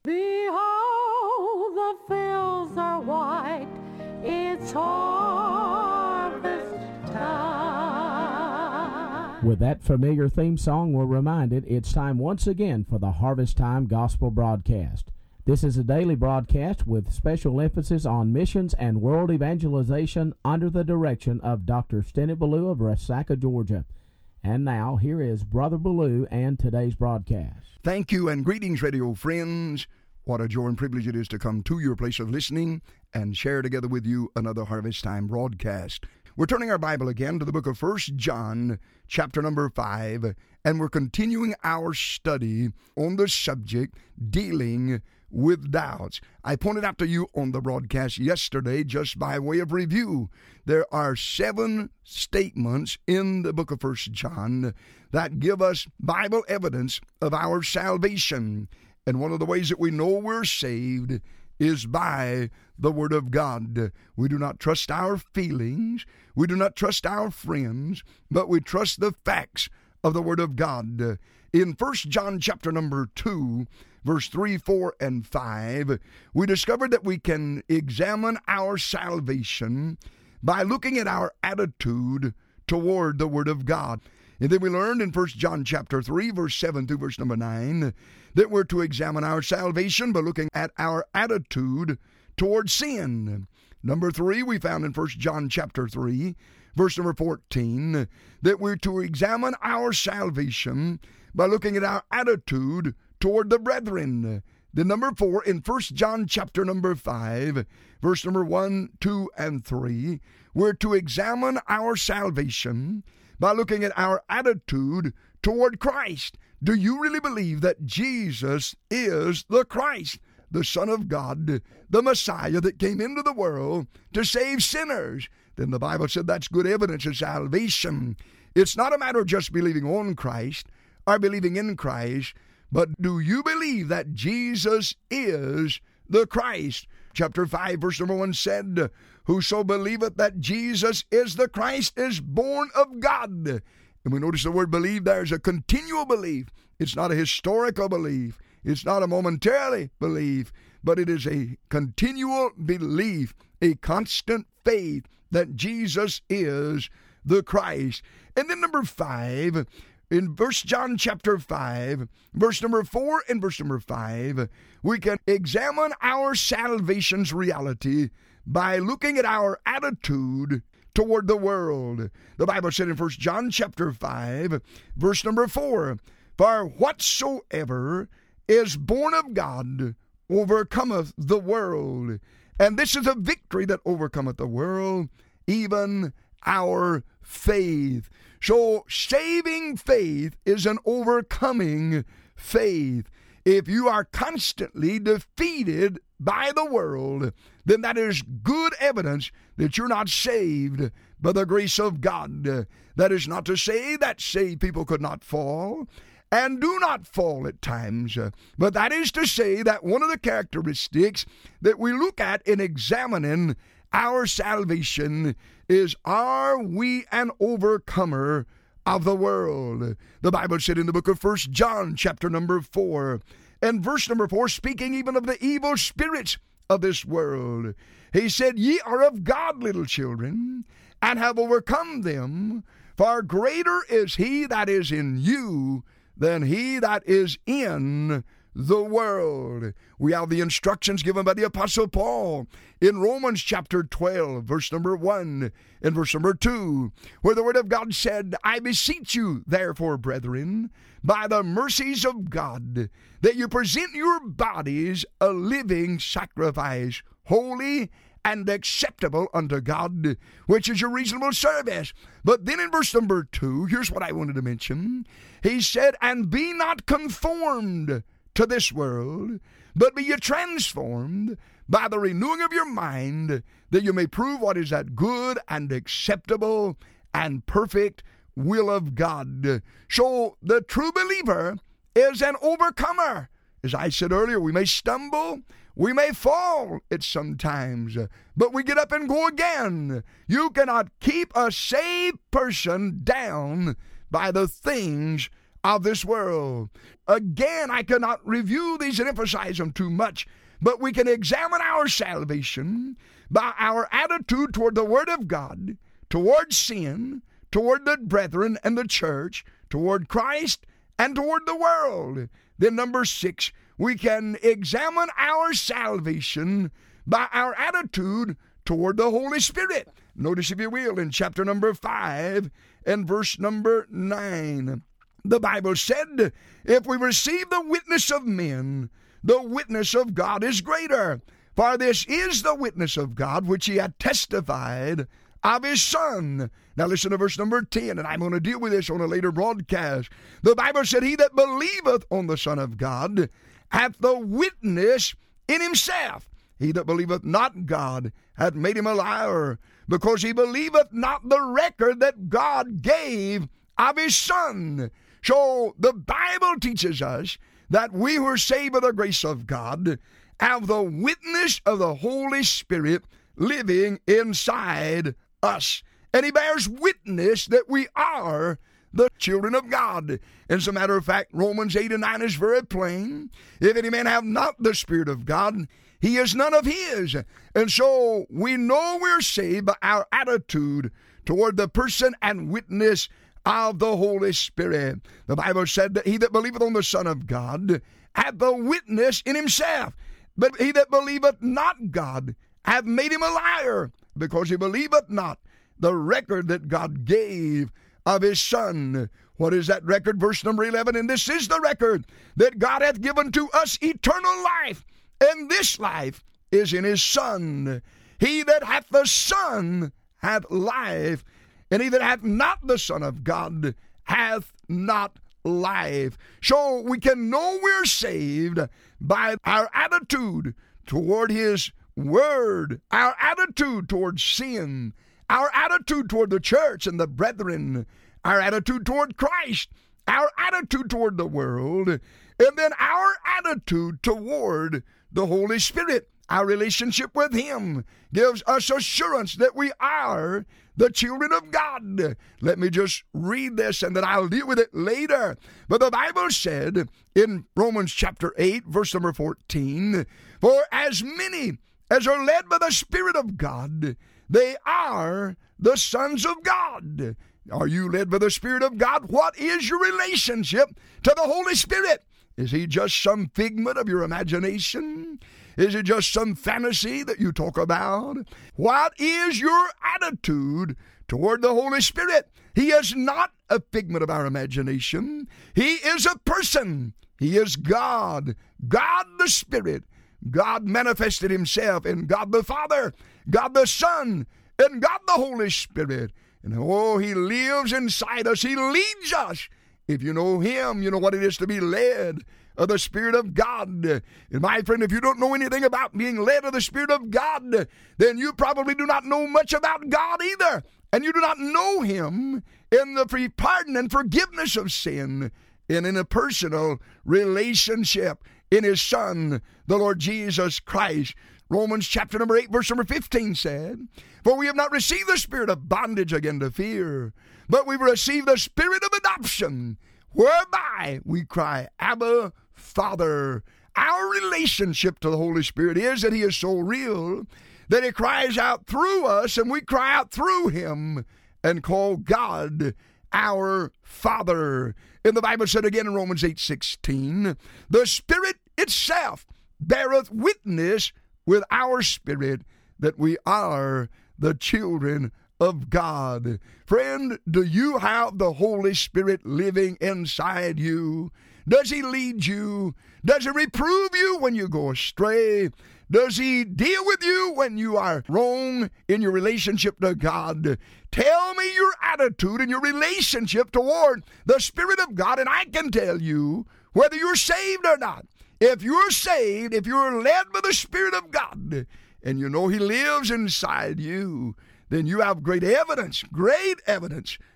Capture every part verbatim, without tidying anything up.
Behold, the fields are white, it's harvest time. With that familiar theme song, we're reminded it's time once again for the Harvest Time Gospel Broadcast. This is a daily broadcast with special emphasis on missions and world evangelization under the direction of Doctor Stennett Ballou of Resaca, Georgia. And now, here is Brother Ballou and today's broadcast. Thank you and greetings, radio friends. What a joy and privilege it is to come to your place of listening and share together with you another Harvest Time broadcast. We're turning our Bible again to the book of First John, chapter number five, and we're continuing our study on the subject, dealing with doubts. I pointed out to you on the broadcast yesterday, just by way of review, there are seven statements in the book of First John that give us Bible evidence of our salvation. And one of the ways that we know we're saved is by the Word of God. We do not trust our feelings. We do not trust our friends, but we trust the facts of the Word of God. In First John chapter number two, verse three, four, and five, we discovered that we can examine our salvation by looking at our attitude toward the Word of God. And then we learned in First John chapter three, verse seven through verse number nine, that we're to examine our salvation by looking at our attitude toward sin. Number three, we found in First John chapter three, verse number fourteen, that we're to examine our salvation by looking at our attitude toward the brethren. The number four, in First John chapter number five, verse number one, two, and three, we're to examine our salvation by looking at our attitude toward Christ. Do you really believe that Jesus is the Christ, the Son of God, the Messiah that came into the world to save sinners? Then the Bible said that's good evidence of salvation. It's not a matter of just believing on Christ or believing in Christ, but do you believe that Jesus is the Christ? Chapter five, verse number one said, "Whoso believeth that Jesus is the Christ is born of God." And we notice the word believe there is a continual belief. It's not a historical belief. It's not a momentarily belief, but it is a continual belief, a constant faith that Jesus is the Christ. And then number five, in First John chapter five, verse number four and verse number five, we can examine our salvation's reality by looking at our attitude toward the world. The Bible said in First John chapter five, verse number four, "For whatsoever is born of God overcometh the world. And this is a victory that overcometh the world, even our faith." So saving faith is an overcoming faith. If you are constantly defeated by the world, then that is good evidence that you're not saved by the grace of God. That is not to say that saved people could not fall and do not fall at times, but that is to say that one of the characteristics that we look at in examining our salvation is, are we an overcomer of the world? The Bible said in the book of First John chapter number four and verse number four, speaking even of the evil spirits of this world, he said, "Ye are of God, little children, and have overcome them, for greater is he that is in you than he that is in the world." We have the instructions given by the Apostle Paul in Romans chapter twelve, verse number one and verse number two, where the Word of God said, "I beseech you, therefore, brethren, by the mercies of God, that you present your bodies a living sacrifice, holy and acceptable unto God, which is your reasonable service." But then in verse number two, here's what I wanted to mention. He said, "And be not conformed to this world, but be ye transformed by the renewing of your mind, that you may prove what is that good and acceptable and perfect will of God." So the true believer is an overcomer. As I said earlier, we may stumble, we may fall at sometimes, but we get up and go again. You cannot keep a saved person down by the things of this world. Again, I cannot review these and emphasize them too much, but we can examine our salvation by our attitude toward the Word of God, toward sin, toward the brethren and the church, toward Christ, and toward the world. Then number six, we can examine our salvation by our attitude toward the Holy Spirit. Notice, if you will, in chapter number five and verse number nine, the Bible said, if we receive the witness of men, the witness of God is greater. For this is the witness of God, which he had testified of his Son. Now listen to verse number ten, and I'm going to deal with this on a later broadcast. The Bible said, he that believeth on the Son of God hath the witness in himself. He that believeth not God hath made him a liar, because he believeth not the record that God gave of his Son. So the Bible teaches us that we who are saved by the grace of God have the witness of the Holy Spirit living inside us. And he bears witness that we are the children of God. As a matter of fact, Romans eight and nine is very plain. If any man have not the Spirit of God, he is none of his. And so we know we're saved by our attitude toward the person and witness of the Holy Spirit. The Bible said that he that believeth on the Son of God hath the witness in himself. But he that believeth not God hath made him a liar, because he believeth not the record that God gave of his Son. What is that record? Verse number eleven, and this is the record, that God hath given to us eternal life, and this life is in his Son. He that hath the Son hath life, and he that hath not the Son of God hath not life. So we can know we're saved by our attitude toward his Word, our attitude toward sin, our attitude toward the church and the brethren, our attitude toward Christ, our attitude toward the world, and then our attitude toward the Holy Spirit. Our relationship with him gives us assurance that we are the children of God. Let me just read this and then I'll deal with it later. But the Bible said in Romans chapter eight, verse number fourteen, for as many as are led by the Spirit of God, they are the sons of God. Are you led by the Spirit of God? What is your relationship to the Holy Spirit? Is he just some figment of your imagination? Is it just some fantasy that you talk about? What is your attitude toward the Holy Spirit? He is not a figment of our imagination. He is a person. He is God. God the Spirit. God manifested himself in God the Father, God the Son, and God the Holy Spirit. And oh, he lives inside us. He leads us. If you know him, you know what it is to be led of the Spirit of God. And my friend, if you don't know anything about being led of the Spirit of God, then you probably do not know much about God either. And you do not know him in the free pardon and forgiveness of sin and in a personal relationship in his Son, the Lord Jesus Christ. Romans chapter number eight, verse number fifteen said, for we have not received the spirit of bondage again to fear, but we've received the spirit of adoption, whereby we cry, Abba, Father. Our relationship to the Holy Spirit is that he is so real that he cries out through us, and we cry out through him and call God our Father. And the Bible said again in Romans eight sixteen, the Spirit itself beareth witness with our spirit that we are the children of God. Friend, do you have the Holy Spirit living inside you? Does he lead you? Does he reprove you when you go astray? Does he deal with you when you are wrong in your relationship to God? Tell me your attitude and your relationship toward the Spirit of God, and I can tell you whether you're saved or not. If you're saved, if you're led by the Spirit of God, and you know he lives inside you, then you have great evidence, great evidence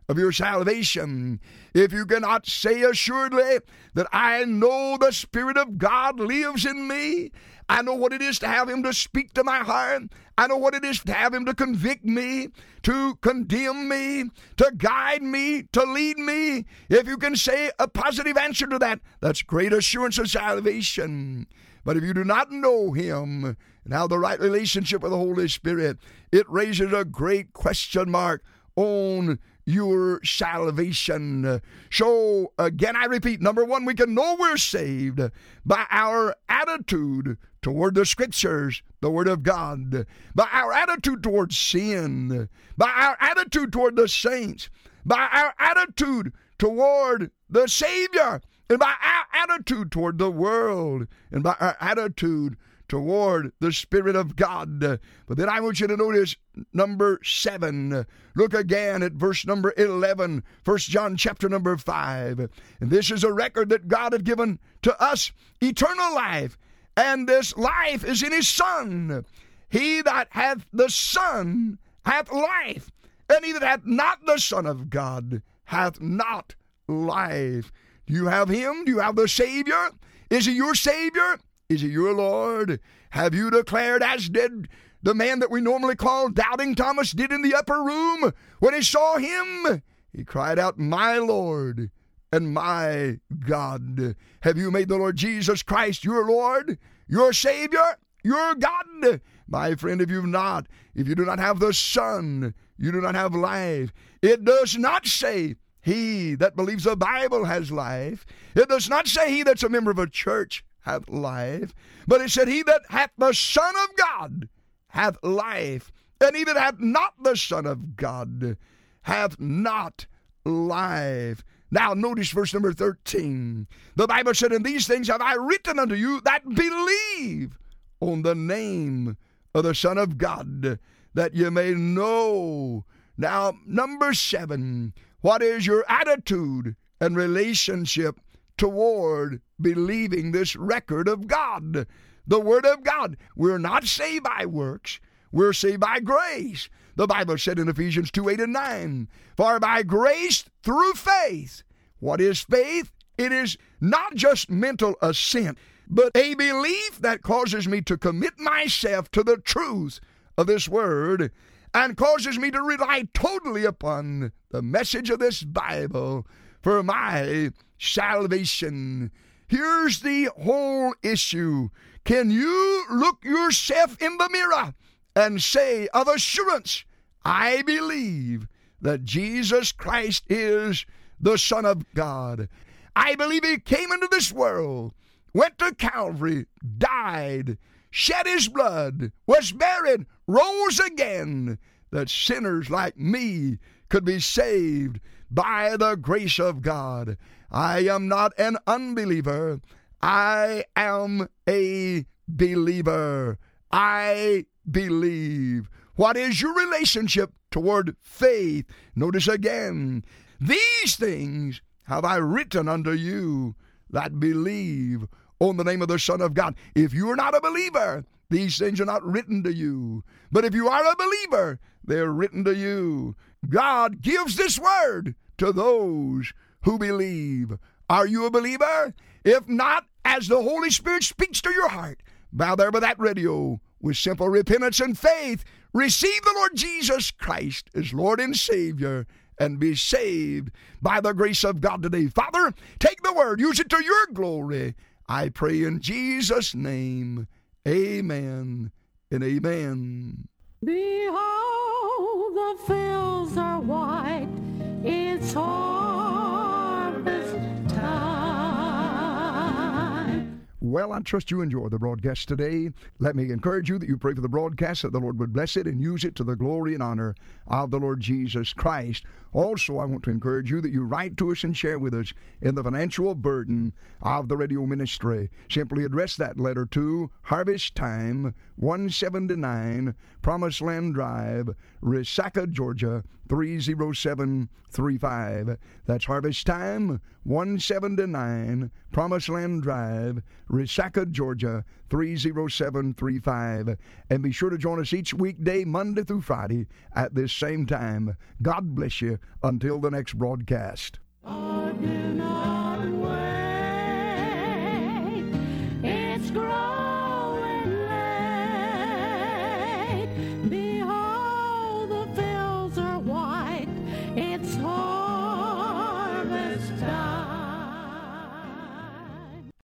of your salvation, if you cannot say assuredly that I know the Spirit of God lives in me, I know what it is to have Him to speak to my heart, I know what it is to have Him to convict me, to condemn me, to guide me, to lead me, if you can say a positive answer to that, that's great assurance of salvation. But if you do not know Him and have the right relationship with the Holy Spirit, it raises a great question mark on your salvation. So, again, I repeat, number one, we can know we're saved by our attitude toward the Scriptures, the Word of God, by our attitude toward sin, by our attitude toward the saints, by our attitude toward the Savior, and by our attitude toward the world, and by our attitude toward the Spirit of God. But then I want you to notice number seven. Look again at verse number eleven, First John chapter number five. And this is a record that God had given to us, eternal life. And this life is in His Son. He that hath the Son hath life. And he that hath not the Son of God hath not life. Do you have Him? Do you have the Savior? Is He your Savior? Is He your Lord? Have you declared, as did the man that we normally call Doubting Thomas did in the upper room, when he saw Him, he cried out, my Lord and my God. Have you made the Lord Jesus Christ your Lord, your Savior, your God? My friend, if you've not, if you do not have the Son, you do not have life. It does not say he that believes the Bible has life. It does not say he that's a member of a church hath life, but it said, he that hath the Son of God hath life, and he that hath not the Son of God hath not life. Now notice verse number thirteen. The Bible said, and these things have I written unto you that believe on the name of the Son of God, that you may know. Now, number seven, what is your attitude and relationship toward believing this record of God, the Word of God? We're not saved by works. We're saved by grace. The Bible said in Ephesians two, eight and nine, for by grace through faith. What is faith? It is not just mental assent, but a belief that causes me to commit myself to the truth of this Word and causes me to rely totally upon the message of this Bible for my salvation. Here's the whole issue. Can you look yourself in the mirror and say of assurance, I believe that Jesus Christ is the Son of God. I believe He came into this world, went to Calvary, died, shed His blood, was buried, rose again, that sinners like me could be saved by the grace of God. I am not an unbeliever. I am a believer. I believe. What is your relationship toward faith? Notice again, these things have I written unto you that believe on the name of the Son of God. If you are not a believer, these things are not written to you. But if you are a believer, they're written to you. God gives this word to those who believe. Are you a believer? If not, as the Holy Spirit speaks to your heart, bow there by that radio with simple repentance and faith. Receive the Lord Jesus Christ as Lord and Savior and be saved by the grace of God today. Father, take the word, use it to your glory. I pray in Jesus' name. Amen and amen. Behold, the fields are white, it's harvest time. Well, I trust you enjoy the broadcast today. Let me encourage you that you pray for the broadcast, that the Lord would bless it and use it to the glory and honor of the Lord Jesus Christ. Also, I want to encourage you that you write to us and share with us in the financial burden of the radio ministry. Simply address that letter to Harvest Time, one seventy-nine Promised Land Drive, Resaca, Georgia, three oh seven three five. That's Harvest Time, one seventy-nine Promised Land Drive, Resaca, Georgia, three oh seven three five. And be sure to join us each weekday, Monday through Friday, at this same time. God bless you until the next broadcast. Again,